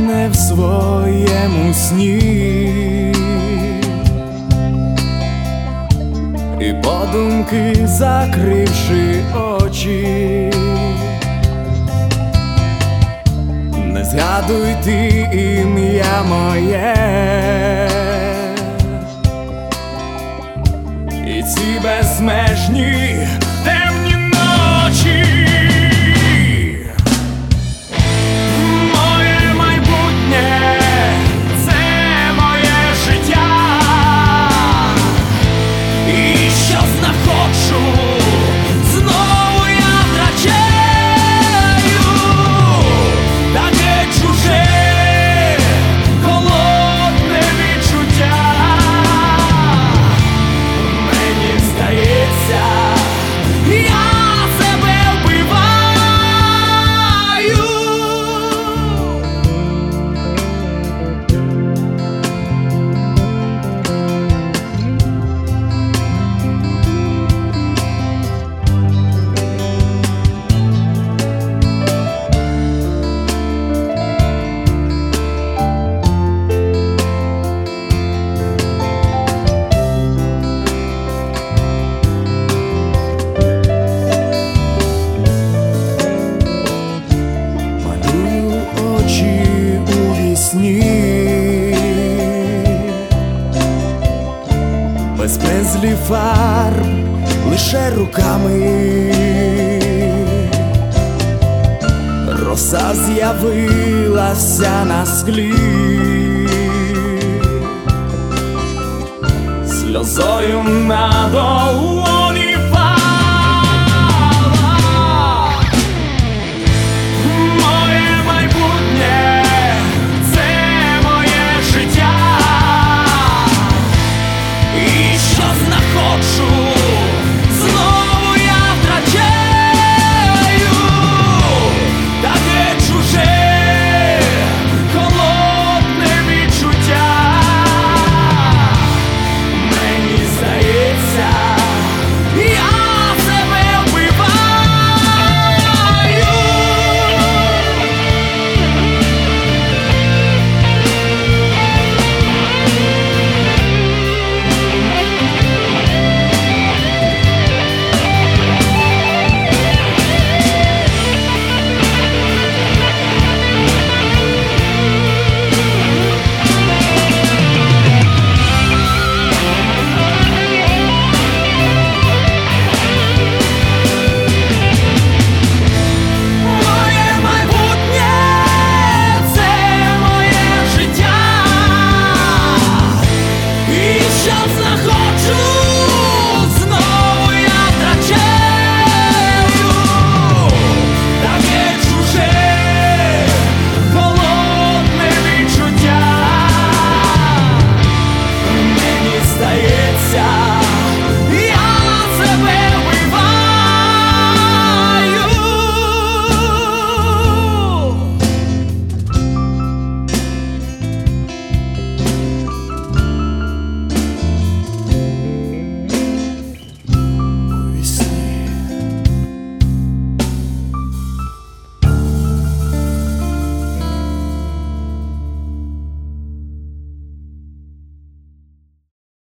не в своєму сні, і подумки закривши очі, не згадуй ти ім'я моє, і ці безмежні темні ночі. Моє майбутнє – це моє життя, і що знаходжу, знову я втрачаю. Таке чуже, холодне відчуття. Мені здається, я себе вбиваю. Малюю очі у вісні, без пензлів, фарб, лише руками. Роса з'явилася на склі, сльозою на долоні.